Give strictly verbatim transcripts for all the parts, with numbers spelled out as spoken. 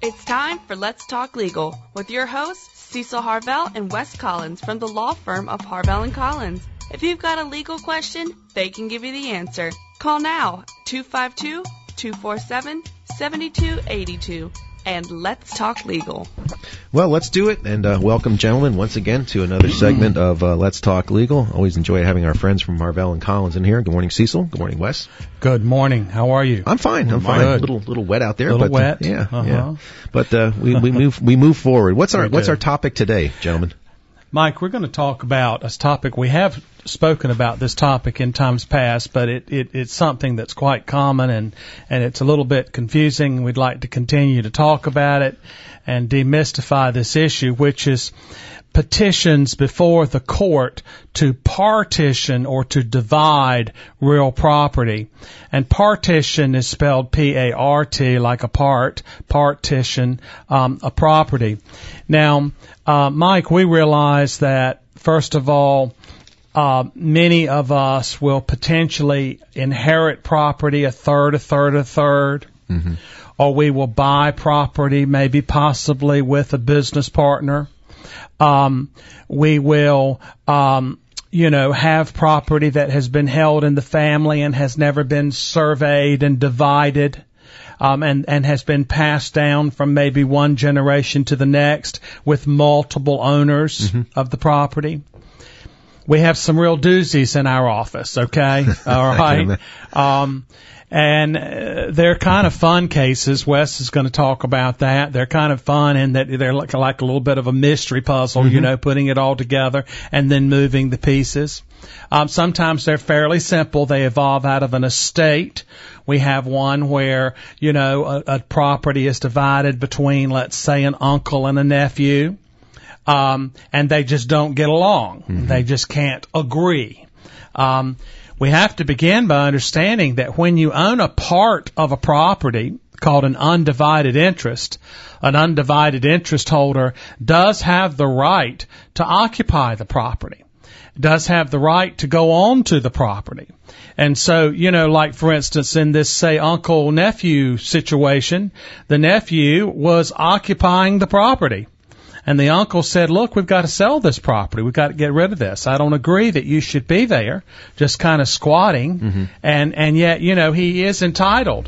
It's time for Let's Talk Legal with your hosts, Cecil Harvell and Wes Collins from the law firm of Harvell and Collins. If you've got a legal question, they can give you the answer. Call now, two five two, two four seven, seven two eight two, and let's talk legal. Well, let's do it, and uh, welcome, gentlemen, once again to another segment of uh, Let's Talk Legal. Always enjoy having our friends from Harvell and Collins in here. Good morning, Cecil. Good morning, Wes. Good morning. How are you? I'm fine. I'm fine. Good. A little, little wet out there, A little but wet. Uh, yeah, uh-huh. yeah. But uh, we, we move, we move forward. What's our, Very what's good. our topic today, gentlemen? Mike, we're going to talk about a topic. We have spoken about this topic in times past, but it, it, it's something that's quite common and, and it's a little bit confusing. We'd like to continue to talk about it and demystify this issue, which is petitions before the court to partition or to divide real property. And partition is spelled P A R T, like a part, partition, um, a property. Now, uh, Mike, we realize that, first of all, uh, many of us will potentially inherit property, a third, a third, a third. Mm-hmm. Or we will buy property, maybe possibly with a business partner. Um, we will, um, you know, have property that has been held in the family and has never been surveyed and divided, um, and, and has been passed down from maybe one generation to the next with multiple owners mm-hmm. of the property. We have some real doozies in our office, okay? All right. Um, And uh, they're kind of fun cases. Wes is going to talk about that. They're kind of fun in that they're like, like a little bit of a mystery puzzle, mm-hmm. you know, putting it all together and then moving the pieces. Um, sometimes they're fairly simple. They evolve out of an estate. We have one where, you know, a, a property is divided between, let's say, an uncle and a nephew, um, and they just don't get along. Mm-hmm. They just can't agree. Um We have to begin by understanding that when you own a part of a property called an undivided interest, an undivided interest holder does have the right to occupy the property, does have the right to go on to the property. And so, you know, like for instance, in this, say, uncle-nephew situation, the nephew was occupying the property. And the uncle said, look, we've got to sell this property. We've got to get rid of this. I don't agree that you should be there, just kind of squatting. Mm-hmm. And, and yet, you know, he is entitled,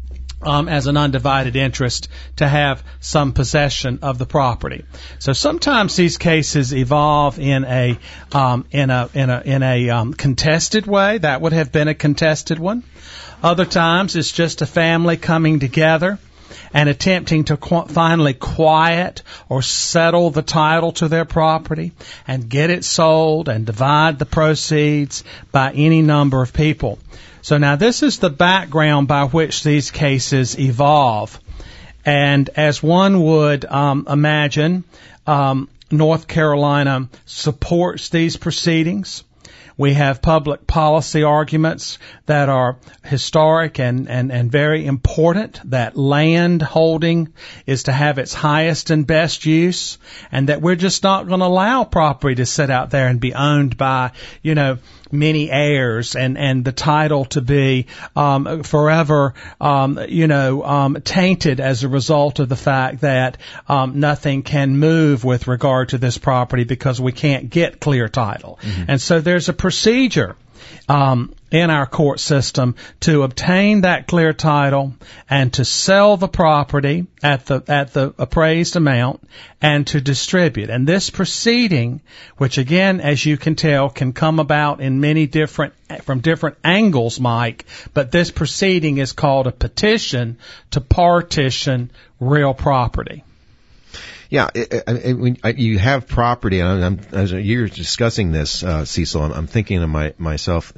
um, as an undivided interest to have some possession of the property. So sometimes these cases evolve in a, um, in a, in a, in a, um, contested way. That would have been a contested one. Other times it's just a family coming together and attempting to qu- finally quiet or settle the title to their property and get it sold and divide the proceeds by any number of people. So now this is the background by which these cases evolve. And as one would um, imagine, um, North Carolina supports these proceedings. We have public policy arguments that are historic and, and, and very important, that land holding is to have its highest and best use, and that we're just not going to allow property to sit out there and be owned by, you know, many heirs and, and the title to be um, forever, um, you know, um, tainted as a result of the fact that um, nothing can move with regard to this property because we can't get clear title. Mm-hmm. And so there's a procedure um, in our court system to obtain that clear title and to sell the property at the at the appraised amount and to distribute. And this proceeding, which again, as you can tell, can come about in many different from different angles, Mike, but this proceeding is called a petition to partition real property. Yeah, it, I, I, when you have property, and I'm, as you're discussing this, uh, Cecil, I'm, I'm thinking to my, myself,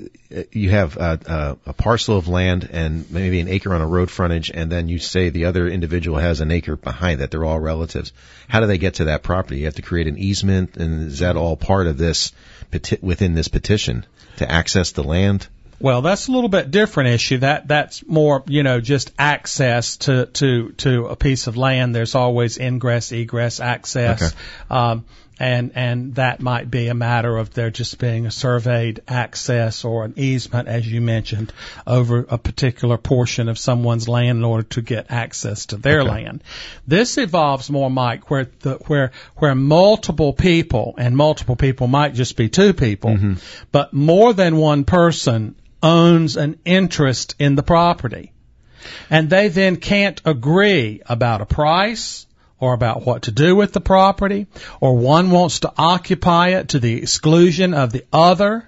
you have uh, uh, a parcel of land and maybe an acre on a road frontage, and then you say the other individual has an acre behind that. They're all relatives. How do they get to that property? You have to create an easement, and is that all part of this peti- within this petition to access the land? Well, that's a little bit different issue. That that's more, you know, just access to to to a piece of land. There's always ingress, egress, access, okay. um, and and that might be a matter of there just being a surveyed access or an easement, as you mentioned, over a particular portion of someone's land in order to get access to their okay. land. This evolves more, Mike, where the where where multiple people, and multiple people might just be two people, mm-hmm. but more than one person owns an interest in the property, and they then can't agree about a price or about what to do with the property, or one wants to occupy it to the exclusion of the other.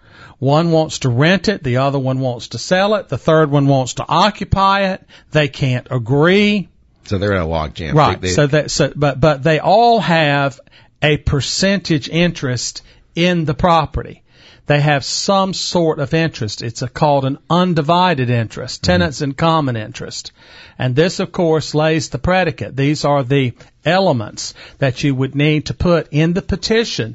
One wants to rent it, the other one wants to sell it, the third one wants to occupy it. They can't agree. So they're in a log jam. Right. They, they, so that, so, but, but they all have a percentage interest in the property. They have some sort of interest. It's a, called an undivided interest, tenants mm-hmm. in common interest. And this, of course, lays the predicate. These are the elements that you would need to put in the petition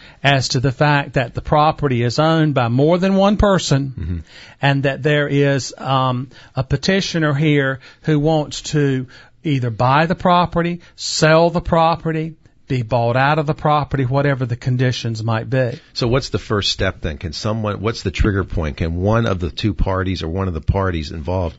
as to the fact that the property is owned by more than one person, mm-hmm. and that there is um, a petitioner here who wants to either buy the property, sell the property, be bought out of the property, whatever the conditions might be. So what's the first step then? Can someone, what's the trigger point? Can one of the two parties or one of the parties involved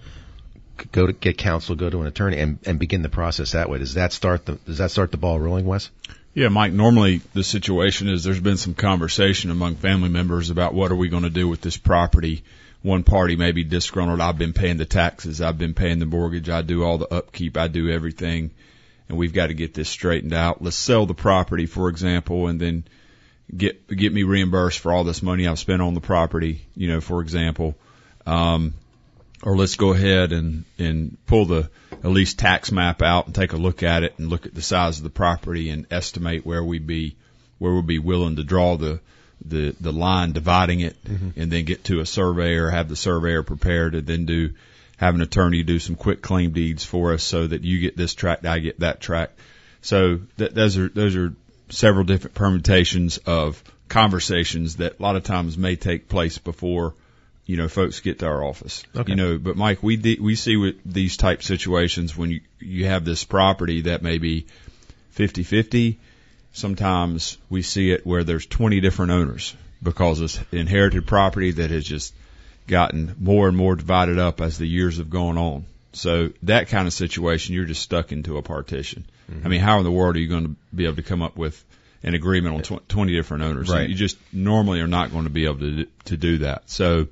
go to get counsel, go to an attorney, and, and begin the process that way? Does that start the, does that start the ball rolling, Wes? Yeah, Mike, normally the situation is there's been some conversation among family members about what are we going to do with this property. One party may be disgruntled. I've been paying the taxes. I've been paying the mortgage. I do all the upkeep. I do everything. And we've got to get this straightened out. Let's sell the property, for example, and then get get me reimbursed for all this money I've spent on the property, you know, for example. Um, or let's go ahead and, and pull the at least tax map out and take a look at it and look at the size of the property and estimate where we'd be where we'd be willing to draw the the, the line dividing it, mm-hmm. and then get to a surveyor, have the surveyor prepared, and then do have an attorney do some quick claim deeds for us so that you get this tract, I get that tract. So th- those are those are several different permutations of conversations that a lot of times may take place before, you know, folks get to our office. Okay. You know, but Mike, we de- we see with these type situations when you you have this property that may be fifty-fifty. Sometimes we see it where there's twenty different owners because it's inherited property that has just gotten more and more divided up as the years have gone on. So that kind of situation, you're just stuck into a partition. Mm-hmm. I mean, how in the world are you going to be able to come up with an agreement on tw- twenty different owners? Right. You just normally are not going to be able to to do that. So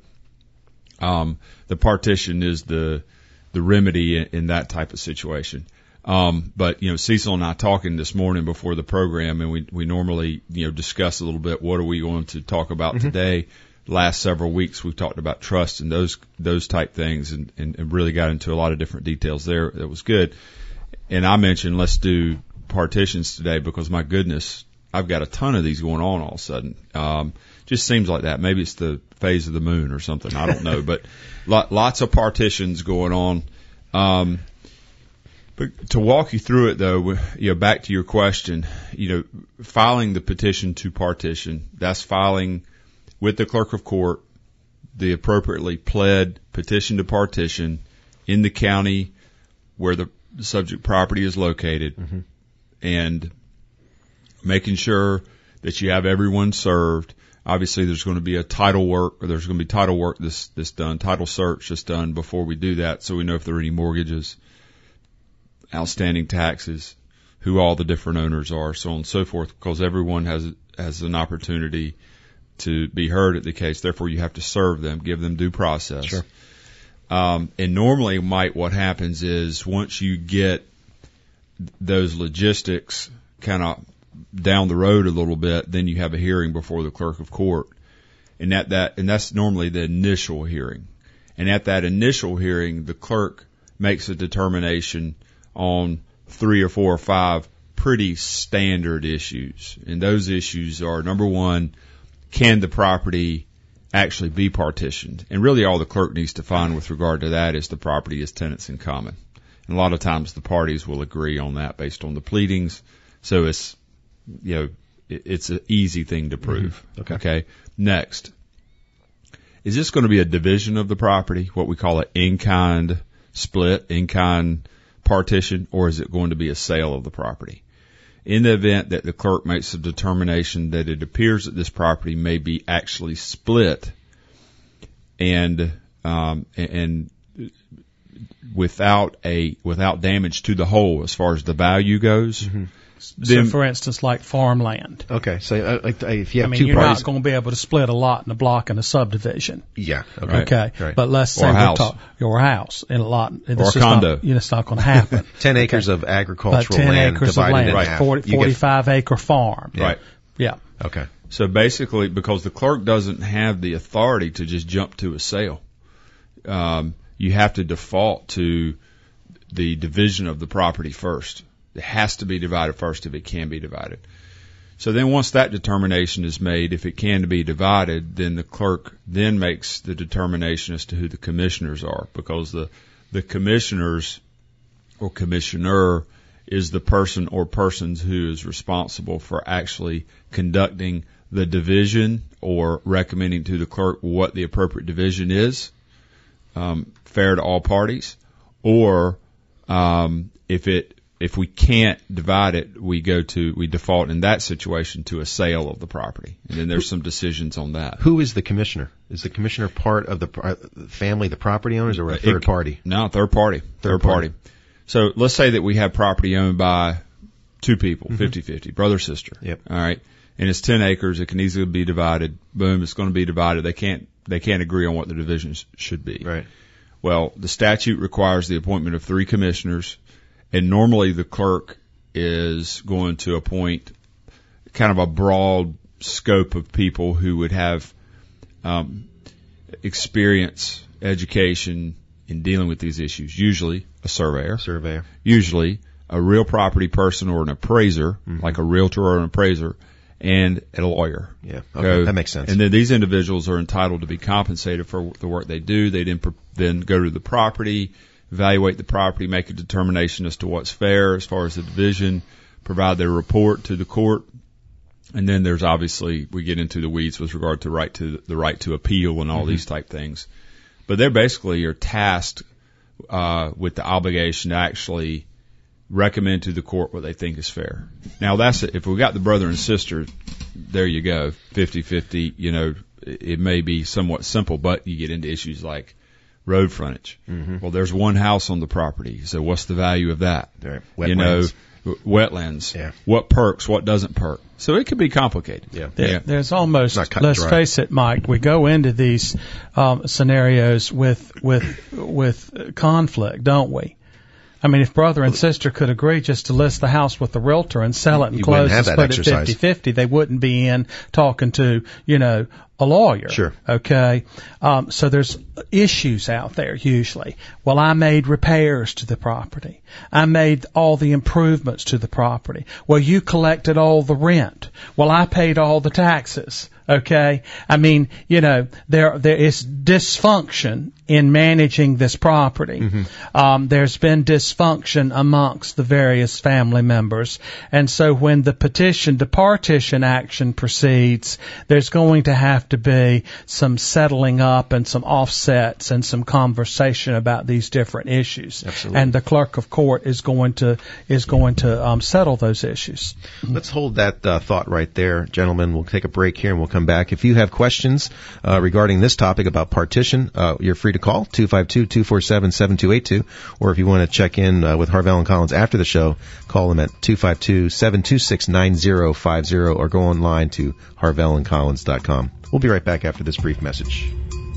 um, the partition is the the remedy in, in that type of situation. Um, but, you know, Cecil and I talking this morning before the program, and we, we normally, you know, discuss a little bit what are we going to talk about mm-hmm. today. Last several weeks we've talked about trust and those those type things, and, and, and really got into a lot of different details there. That was good. And I mentioned let's do partitions today because, my goodness, I've got a ton of these going on all of a sudden. Um, just seems like that. Maybe it's the phase of the moon or something. I don't know. But lot, lots of partitions going on. Um, but to walk you through it, though, you know, back to your question, you know, filing the petition to partition, that's filing with the clerk of court the appropriately pled petition to partition in the county where the subject property is located, mm-hmm. and making sure that you have everyone served. Obviously, there's going to be a title work, or there's going to be title work this this done, title search that's done before we do that, so we know if there are any mortgages, outstanding taxes, who all the different owners are, so on and so forth, because everyone has has an opportunity to be heard at the case. Therefore, you have to serve them, give them due process. Sure. Um, and normally, Mike, what happens is once you get those logistics kind of down the road a little bit, then you have a hearing before the clerk of court, and that that and that's normally the initial hearing. And at that initial hearing, the clerk makes a determination on three or four or five pretty standard issues, and those issues are, number one, can the property actually be partitioned? And really all the clerk needs to find with regard to that is the property is tenants in common. And a lot of times the parties will agree on that based on the pleadings. So it's, you know, it, it's an easy thing to prove. Mm-hmm. Okay. Okay. Next, is this going to be a division of the property, what we call an in-kind split, in-kind partition, or is it going to be a sale of the property? in the event that the clerk makes a determination that it appears that this property may be actually split and um, and without a without damage to the whole as far as the value goes. Mm-hmm. So, for instance, like farmland. Okay, so uh, like, if you have I mean, two you're parties, not going to be able to split a lot in a block in a subdivision. Yeah. Okay. Right. Okay. Right. But let's say Or a we're house. talking your house in a lot. This Or a is condo. Not, you know, it's not going to happen. ten acres of But agricultural ten land acres of divided land, in Right. half. forty, You get- forty-five acre farm. Yeah. Right. Yeah. Okay. So basically, because the clerk doesn't have the authority to just jump to a sale, um, you have to default to the division of the property first. It has to be divided first if it can be divided. So then once that determination is made, if it can be divided, then the clerk then makes the determination as to who the commissioners are, because the, the commissioners or commissioner is the person or persons who is responsible for actually conducting the division or recommending to the clerk what the appropriate division is, um, fair to all parties, or um, if it if we can't divide it, we go to we default in that situation to a sale of the property, and then there's some decisions on that. Who is the commissioner? Is the commissioner part of the uh, family, the property owners, or a third It- party? No, third party. Third, Third party. party. So let's say that we have property owned by two people, fifty-fifty, brother, sister. Yep. All right. And it's ten acres. It can easily be divided. Boom, it's going to be divided. They can't, they can't agree on what the divisions should be. Right. Well, the statute requires the appointment of three commissioners, and normally the clerk is going to appoint kind of a broad scope of people who would have um, experience, education in dealing with these issues. Usually a surveyor, Surveyor. usually a real property person or an appraiser, Mm-hmm. like a realtor or an appraiser, and a lawyer. Yeah. Okay. That makes sense. And then these individuals are entitled to be compensated for the work they do. They then, then go to the property, evaluate the property, make a determination as to what's fair as far as the division, provide their report to the court. And then there's obviously, we get into the weeds with regard to right to the right to appeal and all Mm-hmm. these type things. But they basically are tasked, uh, with the obligation to actually recommend to the court what they think is fair. Now that's, if we got the brother and sister, there you go, fifty-fifty, you know, it, it may be somewhat simple, but you get into issues like road frontage. Mm-hmm. Well, there's one house on the property, so what's the value of that? Right. You know, Wetlands. w- wetlands. Yeah. What perks, what doesn't perk. So it could be complicated. Yeah. There, Yeah. There's almost, Not cut and let's dry. face it, Mike, we go into these um, scenarios with with with conflict, don't we? I mean, if brother and sister could agree just to list the house with the realtor and sell it and You close wouldn't have and that split it exercise. fifty-fifty, they wouldn't be in talking to, you know, a lawyer. Sure. Okay. Um, so there's issues out there usually. Well, I made repairs to the property. I made all the improvements to the property. Well, you collected all the rent. Well, I paid all the taxes. Okay. I mean, you know, there, there is dysfunction in managing this property. Mm-hmm. Um, there's been dysfunction amongst the various family members. And so when the petition to partition action proceeds, there's going to have to be some settling up and some offsets and some conversation about these different issues. Absolutely. And the clerk of court is going to, is going to, um, settle those issues. Let's hold that uh, thought right there, gentlemen. We'll take a break here and we'll come back. If you have questions uh, regarding this topic about partition, uh, you're free to call two five two, two four seven, seven two eight two, or if you want to check in uh, with Harvell and Collins after the show, call them at two five two, seven two six, nine zero five zero or go online to harvell and collins dot com. We'll be right back after this brief message.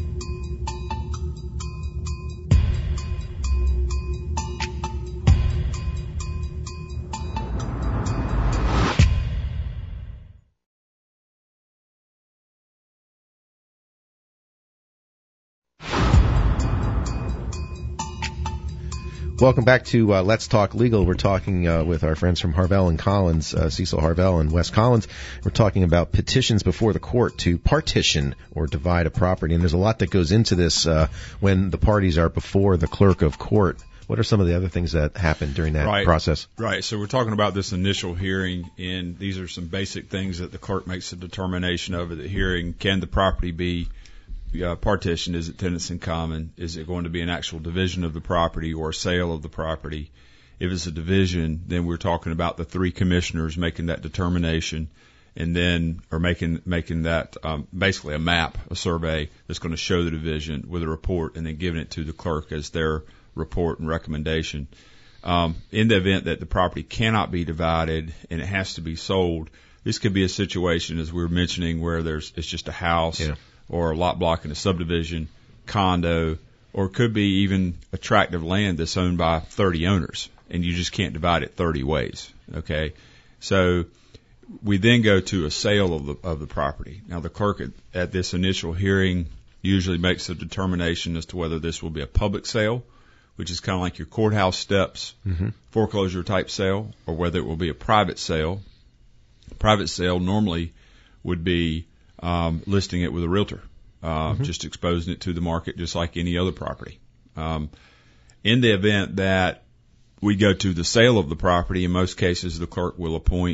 Welcome back to uh, Let's Talk Legal. We're talking uh, with our friends from Harvell and Collins, uh, Cecil Harvell and Wes Collins. We're talking about petitions before the court to partition or divide a property. And there's a lot that goes into this uh, when the parties are before the clerk of court. What are some of the other things that happen during that Right. process? Right. So we're talking about this initial hearing, and these are some basic things that the clerk makes a determination of at the hearing. Can the property be uh, partitioned? Is it tenants in common? Is it going to be an actual division of the property or a sale of the property? If it's a division, then we're talking about the three commissioners making that determination, and then or making making that um, basically a map, a survey that's going to show the division with a report, and then giving it to the clerk as their report and recommendation. Um, in the event that the property cannot be divided and it has to be sold, this could be a situation, as we were mentioning, where there's it's just a house yeah. or a lot block in a subdivision, condo, or it could be even a tract of land that's owned by thirty owners, and you just can't divide it thirty ways. Okay, so we then go to a sale of the of the property. Now, the clerk at, at this initial hearing usually makes a determination as to whether this will be a public sale, which is kind of like your courthouse steps, mm-hmm. foreclosure type sale, or whether it will be a private sale. Private sale normally would be um, listing it with a realtor, uh, mm-hmm. just exposing it to the market just like any other property. Um, in the event that we go to the sale of the property, in most cases the clerk will appoint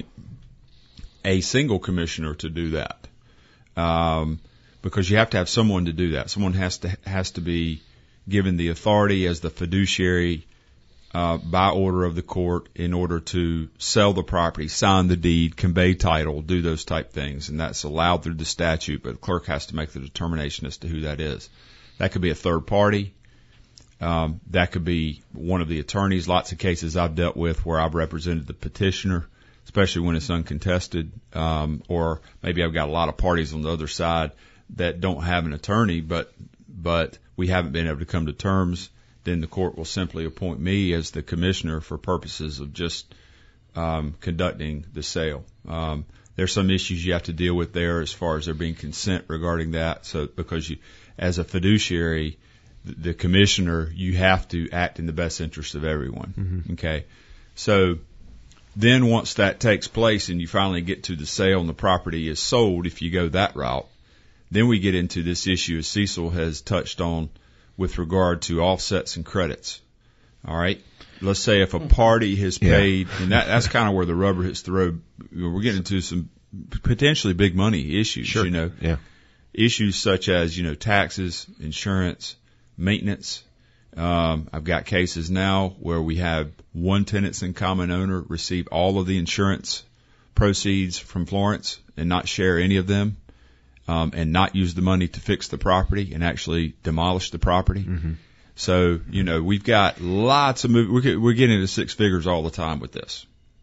a single commissioner to do that, um, because you have to have someone to do that. Someone has to has to be given the authority as the fiduciary uh, by order of the court in order to sell the property, sign the deed, convey title, do those type things, and that's allowed through the statute. But the clerk has to make the determination as to who that is. That could be a third party. Um, that could be one of the attorneys. Lots of cases I've dealt with where I've represented the petitioner, especially when it's uncontested, um, or maybe I've got a lot of parties on the other side that don't have an attorney, but but we haven't been able to come to terms. Then the court will simply appoint me as the commissioner for purposes of just um, conducting the sale. Um, there's some issues you have to deal with there as far as there being consent regarding that. So because you, as a fiduciary, the, the commissioner, you have to act in the best interest of everyone. Mm-hmm. Okay, so. Then once that takes place and you finally get to the sale and the property is sold, if you go that route, then we get into this issue as Cecil has touched on with regard to offsets and credits. All right? Let's say if a party has paid, yeah. and that, that's kind of where the rubber hits the road. We're getting into some potentially big money issues, sure. you know. Yeah. Issues such as, you know, taxes, insurance, maintenance. Um, I've got cases now where we have one tenants in common owner receive all of the insurance proceeds from Florence and not share any of them, um, and not use the money to fix the property and actually demolish the property. Mm-hmm. So, you know, we've got lots of mov- we're, we're getting into six figures all the time with this.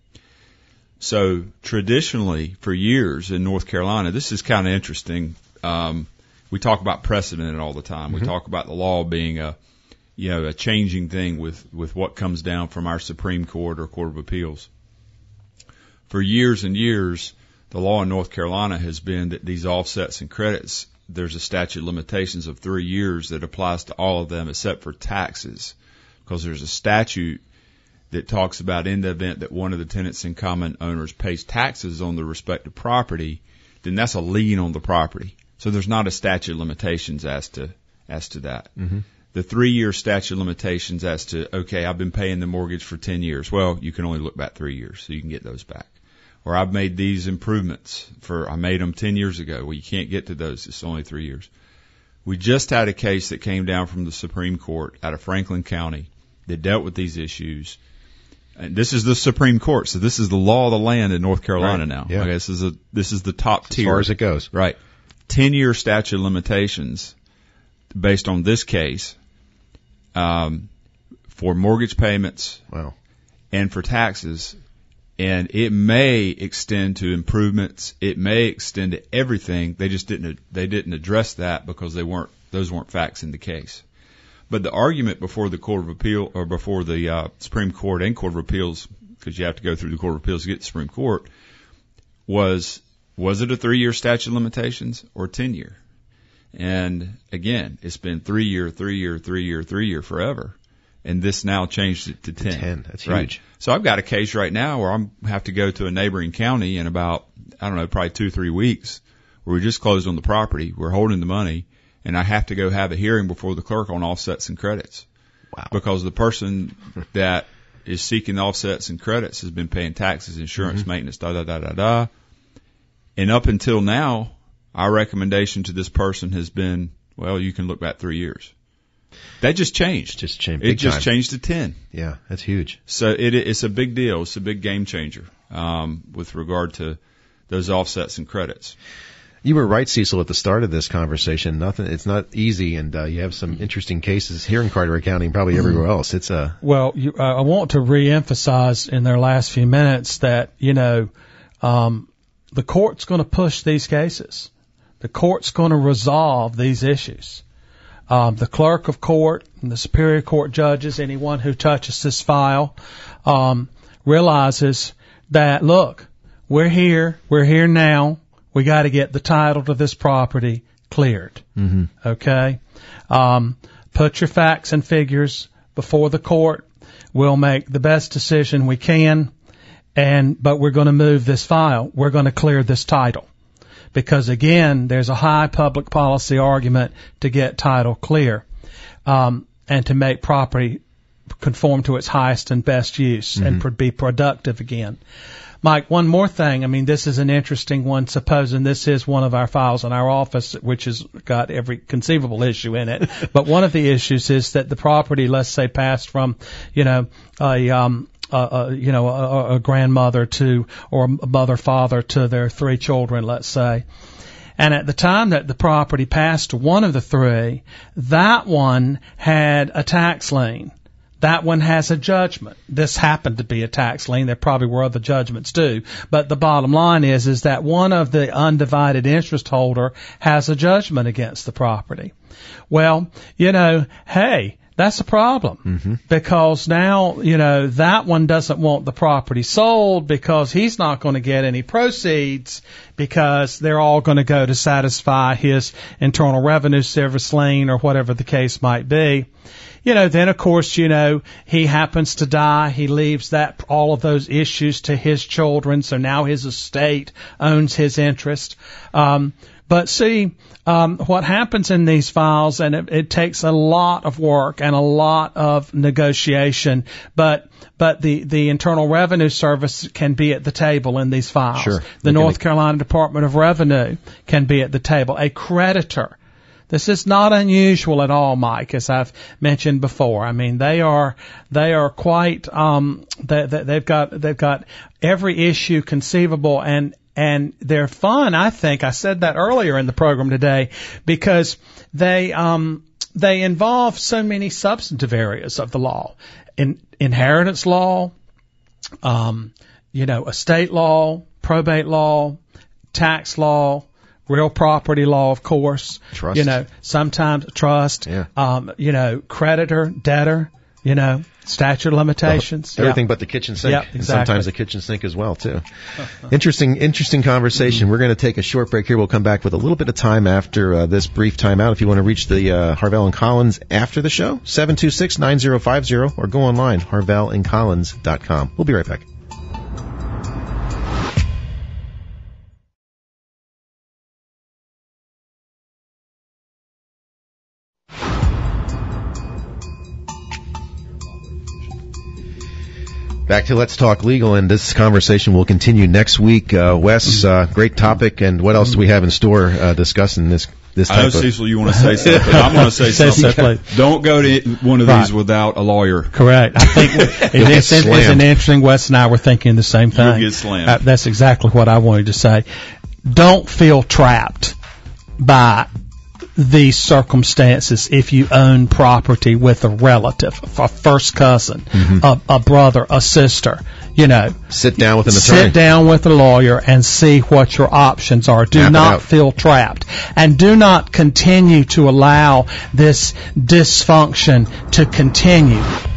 So traditionally, for years in North Carolina, this is kind of interesting. Um, we talk about precedent all the time. Mm-hmm. We talk about the law being a you know, a changing thing with, with what comes down from our Supreme Court or Court of Appeals. For years and years, the law in North Carolina has been that these offsets and credits, there's a statute of limitations of three years that applies to all of them except for taxes, because there's a statute that talks about in the event that one of the tenants in common owners pays taxes on the respective property, then that's a lien on the property. So there's not a statute of limitations as to, as to that. Mm-hmm. The three-year statute of limitations as to, okay, I've been paying the mortgage for ten years. Well, you can only look back three years, so you can get those back. Or I've made these improvements for, I made them ten years ago. Well, you can't get to those. It's only three years. We just had a case that came down from the Supreme Court out of Franklin County that dealt with these issues. And this is the Supreme Court, so this is the law of the land in North Carolina right. now. Yeah. Okay, this is a, this is the top as tier. As far as it goes. Right. ten-year statute of limitations based on this case. Um, for mortgage payments, wow, and for taxes, and it may extend to improvements. It may extend to everything. They just didn't. They didn't address that because they weren't. Those weren't facts in the case. But the argument before the Court of Appeal or before the uh, Supreme Court and Court of Appeals, because you have to go through the Court of Appeals to get to the Supreme Court, was was it a three-year statute of limitations or ten-year? And again, it's been three year, three year, three year, three year forever. And this now changed it to ten. ten. That's huge. Right. So I've got a case right now where I'm have to go to a neighboring county in about, I don't know, probably two, three weeks where we just closed on the property. We're holding the money and I have to go have a hearing before the clerk on offsets and credits. Wow. Because the person that is seeking the offsets and credits has been paying taxes, insurance, mm-hmm. maintenance, da, da, da, da, da. And up until now, our recommendation to this person has been, well, you can look back three years. That just changed. Just changed. It Big just time. changed to ten. Yeah, that's huge. So it, it's a big deal. It's a big game changer um, with regard to those offsets and credits. You were right, Cecil, at the start of this conversation. Nothing. It's not easy, and uh, you have some interesting cases here in Carteret County and probably everywhere else. It's a well. You, uh, I want to reemphasize in their last few minutes that you know um, the court's going to push these cases. The court's going to resolve these issues. Um, the clerk of court and the superior court judges, anyone who touches this file, um, realizes that, look, we're here, we're here now, we got to get the title to this property cleared. Mm-hmm. Okay? Um, put your facts and figures before the court. We'll make the best decision we can, and but we're going to move this file. We're going to clear this title. Because, again, there's a high public policy argument to get title clear um, and to make property conform to its highest and best use mm-hmm. and pro- be productive again. Mike, one more thing. I mean, this is an interesting one, supposing this is one of our files in our office, which has got every conceivable issue in it. But one of the issues is that the property, let's say, passed from, you know, a um, Uh, uh, you know, a, a grandmother to, or a mother, father to their three children, let's say. And at the time that the property passed to one of the three, that one had a tax lien. That one has a judgment. This happened to be a tax lien. There probably were other judgments too. But the bottom line is, is that one of the undivided interest holder has a judgment against the property. Well, you know, hey, that's a problem mm-hmm. because now, you know, that one doesn't want the property sold because he's not going to get any proceeds because they're all going to go to satisfy his Internal Revenue Service lien or whatever the case might be. You know, then of course, you know, he happens to die. He leaves that, all of those issues to his children. So now his estate owns his interest. Um, But see, um, what happens in these files, and it, it takes a lot of work and a lot of negotiation, but but the, the Internal Revenue Service can be at the table in these files. Sure. The Look North Carolina Department of Revenue can be at the table. A creditor. This is not unusual at all, Mike, as I've mentioned before. I mean, they are they are quite um, they, they, they've got they've got every issue conceivable, and And they're fun, I think. I said that earlier in the program today because they um, they involve so many substantive areas of the law. In, inheritance law, um, you know, estate law, probate law, tax law, real property law, of course. Trust. You know, sometimes trust. Yeah. Um, you know, creditor, debtor, you know, statute of limitations. Everything yeah. but the kitchen sink. Yep, And exactly. sometimes the kitchen sink as well, too. Interesting, interesting conversation. We're going to take a short break here. We'll come back with a little bit of time after uh, this brief timeout. If you want to reach the uh, Harvell and Collins after the show, seven two six, nine zero five zero, or go online, harvell and collins dot com. We'll be right back. Back to Let's Talk Legal, and this conversation will continue next week. Uh, Wes, uh, great topic, and what else do we have in store uh, discussing this this type I know, of... Cecil, you want to say something, but I'm going to say Say something. something. Don't go to one of these Right. without a lawyer. Correct. I think it, it's, it's an interesting. Wes and I were thinking the same thing. You'll get slammed. Uh, that's exactly what I wanted to say. Don't feel trapped by these circumstances if you own property with a relative, a first cousin, Mm-hmm. a, a brother, a sister. You know, Sit down with an attorney. sit down with a lawyer and see what your options are. Do Map it not out. feel trapped, and do not continue to allow this dysfunction to continue.